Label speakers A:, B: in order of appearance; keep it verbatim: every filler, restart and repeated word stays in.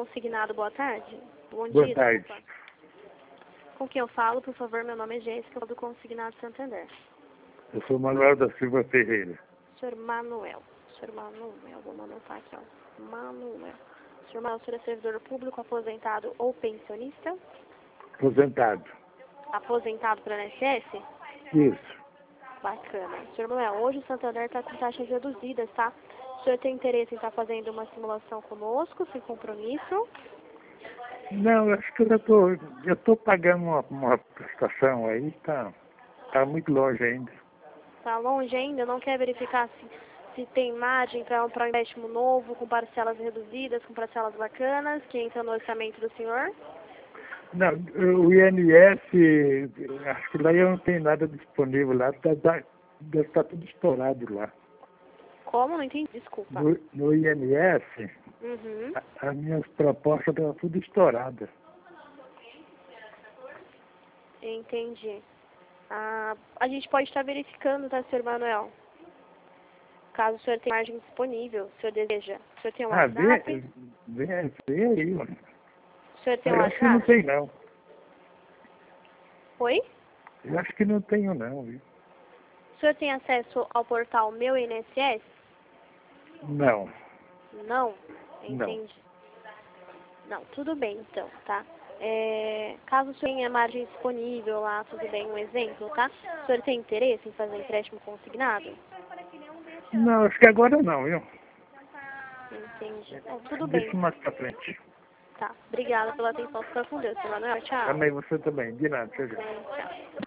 A: consignado, boa tarde. Bom
B: Boa
A: dia,
B: tarde.
A: desculpa. Com quem eu falo, por favor, meu nome é Jéssica, do Consignado Santander.
B: Eu sou Manuel da Silva Ferreira.
A: Senhor Manuel. Senhor Manuel, vou anotar aqui, ó. Manuel. Senhor Manuel, o senhor é servidor público, aposentado ou pensionista?
B: Aposentado.
A: Aposentado pela I N S S?
B: Isso.
A: Bacana. Senhor Manuel, hoje o Santander está com taxas reduzidas, tá? O senhor tem interesse em estar fazendo uma simulação conosco, sem compromisso?
B: Não, eu acho que eu já tô, eu tô pagando uma, uma prestação aí, tá, tá muito longe ainda.
A: Tá longe ainda? Não quer verificar se, se tem margem para um empréstimo novo, com parcelas reduzidas, com parcelas bacanas, que entra no orçamento do senhor?
B: Não, o I N S, acho que lá eu não tenho nada disponível lá, tá, tá, deve estar tudo estourado lá.
A: Como? Não entendi, desculpa.
B: No, no I N S,
A: Uhum.
B: a- as minhas propostas estão tudo estouradas.
A: Entendi. Ah, a gente pode estar verificando, tá, senhor Manuel? Caso o senhor tenha margem disponível, o senhor deseja. O senhor tem um
B: Ah, vê,
A: WhatsApp?
B: vê, vê aí, mano.
A: O senhor tem um
B: Eu acho que não
A: WhatsApp?
B: tem não.
A: Oi?
B: Eu acho que não tenho não, viu?
A: O senhor tem acesso ao portal Meu I N S S?
B: Não,
A: Não?
B: não.
A: Entendi. Não, tudo bem então, tá? É, caso o senhor tenha margem disponível lá, tudo bem, um exemplo, tá? O senhor tem interesse em fazer empréstimo consignado?
B: Não, acho que agora não, viu?
A: Entendi. Bom, tudo bem.
B: Deixa mais pra frente.
A: Tá. Obrigada pela atenção. Fica com Deus, senhor Manuel. Tchau.
B: Amém, você também. De nada, tchau, tchau.
A: Bem, tchau.